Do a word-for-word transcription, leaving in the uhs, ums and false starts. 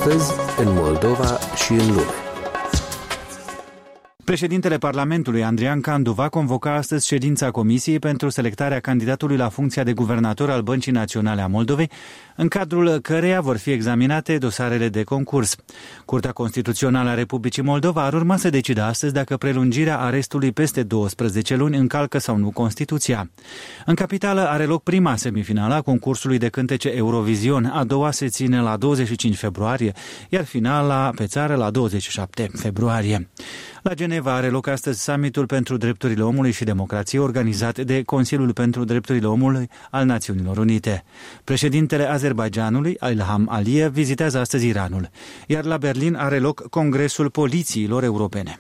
Astăzi, în Moldova și în lume. Președintele Parlamentului, Andrian Candu, va convoca astăzi ședința Comisiei pentru selectarea candidatului la funcția de guvernator al Băncii Naționale a Moldovei, în cadrul căreia vor fi examinate dosarele de concurs. Curtea Constituțională a Republicii Moldova ar urma să decidă astăzi dacă prelungirea arestului peste douăsprezece luni încalcă sau nu Constituția. În capitală are loc prima semifinală a concursului de cântece Eurovision, a doua se ține la douăzeci și cinci februarie, iar finala pe țară la douăzeci și șapte februarie. La Geneva are loc astăzi summitul pentru drepturile omului și democrație organizat de Consiliul pentru Drepturile Omului al Națiunilor Unite. Președintele Azerbaidjanului, Ilham Aliyev, vizitează astăzi Iranul, iar la Berlin are loc Congresul Polițiilor Europene.